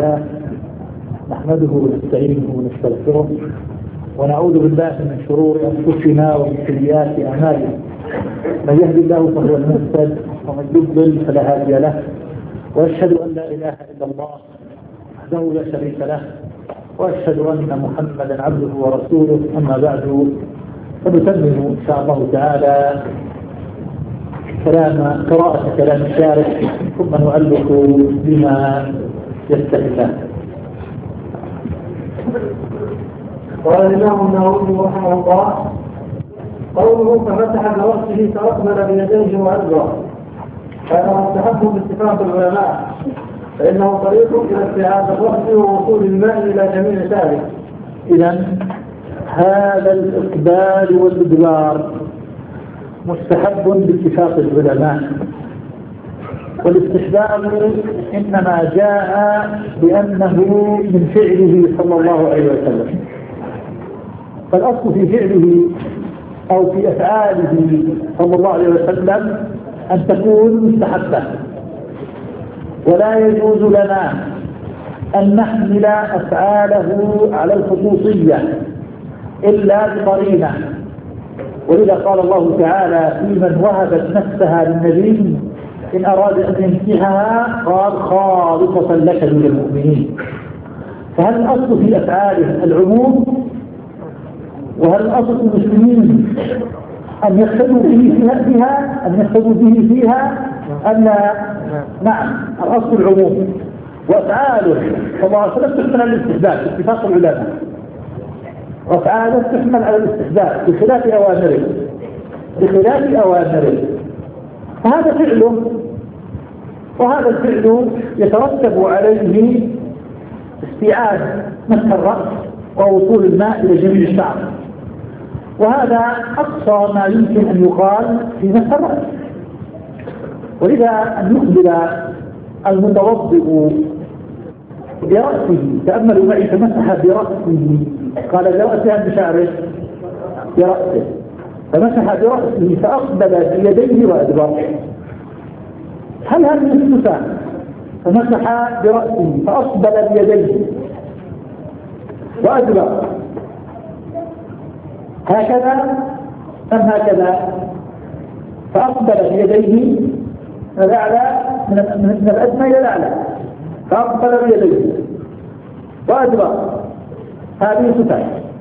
لله نحمده ونستعينه ونستغفره ونعوذ بالله من شرور أنفسنا ومن سيئات أعمالنا. من يهد الله فهو المهتد ومن يضلل فلا هادي له، وأشهد أن لا إله إلا الله وحده لا شريك له، وأشهد أن محمدا عبده ورسوله. أما بعد، فنتمم إن شاء الله تعالى قراءة كلام الشارح ثم نؤلف بما يستهله. قال الإمام النووي رحمه الله: قوله فمسح برأسه فأقبل بيديه وأدبر، هذا مستحب باتفاق العلماء، فإنه طريق إلى استعادة الرأس ووصول الماء إلى جميع ذلك. إذن هذا الإقبال والإدبار مستحب باتفاق العلماء، والاستحباب إنما جاء بأنه من فعله صلى الله عليه وسلم. فالأصل في فعله أو في أفعاله صلى الله عليه وسلم أن تكون مستحبة، ولا يجوز لنا أن نحمل أفعاله على الخصوصية إلا بقرينة. ولذا قال الله تعالى: في من وهبت نفسها للنبي إن أراد أن ينكحها قال خالصة لك من المؤمنين. فهل الأصل في أفعاله العموم؟ وهل الأصل في المسلمين أن يقتدوا به فيها أم لا؟ نعم، الأصل العموم، وأفعاله صلى الله عليه وسلم تحمل على الاستحباب باتفاق العلماء، وأفعاله تحمل على الاستحباب بخلاف أوامره. فهذا فعله، وهذا الفعل يترتب عليه استيعاب مسح الرأس ووصول الماء إلى جميع الشعر، وهذا أقصى ما يمكن أن يقال في مسح الرأس. ولذا أن يقبل المتوضئ برأسه، تأملوا معي، فمسح برأسه، قال برأسه أم بشعره؟ برأسه، فمسح برأسه فأقبل بيديه وأدبر. هل هذه الصفة فمسح برأسه فأقبل بيديه وأدبر هكذا أم هكذا؟ فأقبل بيديه من الأعلى من الأدنى إلى الأعلى، فأقبل بيديه وأدبر، هذه صفة.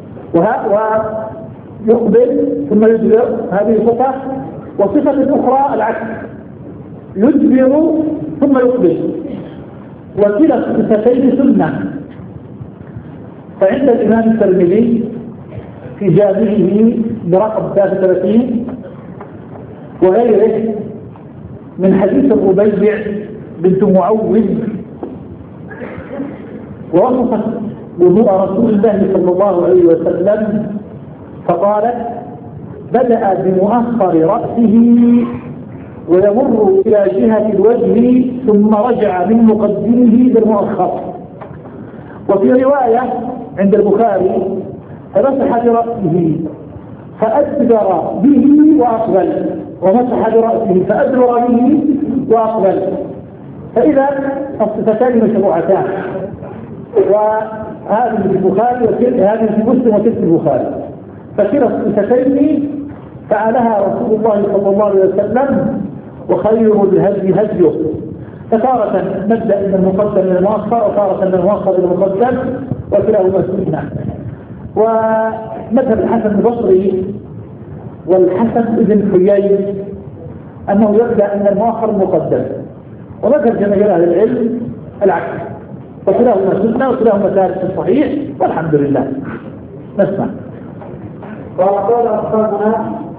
ويقبل ثم يدبر، هذه صفة. وصفة أخرى العكس، يدبر ثم يقبل، وكلا الصفتين سنة. فعند الإمام الترمذي في جامعه برقم 33 وغيره من حديث الربيع بنت معوذ، ووصفت وضوء رسول الله صلى الله عليه وسلم فقالت: بدأ بمؤخر رأسه ويمر إلى جهة الوجه ثم رجع من مقدمه بالمؤخر. وفي رواية عند البخاري: فمسح برأسه فأدبر به وأقبل، ومسح برأسه فأدبر به وأقبل. فإذا الصفتان مشروعتان، وهذه في البخاري وهذه في مسلم وتلك في البخاري، فكلا الصفتين فعلها رسول الله صلى الله عليه وسلم، وخير الهدي هديه. فتارة نبدأ من المقدم إلى المؤخر، وتارة من المؤخر إلى المقدم، وكلاهما سنة. ومذهب الحسن البصري والحسن بن حيي أنه يبدأ من المؤخر المقدم، ومذهب جماهير أهل العلم العكس، وكلاهما سنة وكلاهما ثالث صحيح، والحمد لله. نسمع. وقال أصحابنا: